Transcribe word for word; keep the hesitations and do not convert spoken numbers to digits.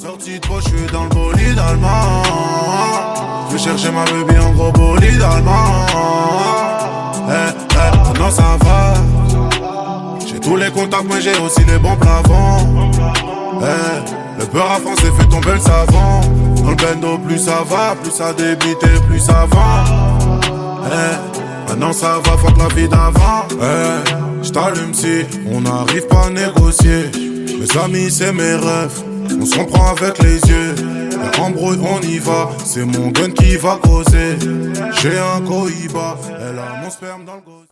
Sorti de poche, je suis dans le bolide allemand. Je vais chercher ma baby en gros bolide allemand. Eh, eh, maintenant ça va. J'ai tous les contacts, mais j'ai aussi les bons plafonds. Eh, le beurre à France fait tomber le savon. Dans le bendo, plus ça va, plus ça débite et plus ça va. Eh, maintenant ça va, fuck la vie d'avant. Eh, j't'allume si on n'arrive pas à négocier. Mes amis, c'est mes rêves. On s'en prend avec les yeux. La embrouille, on y va. C'est mon gun qui va causer. J'ai un cohiba. Elle a mon sperme dans le gosier.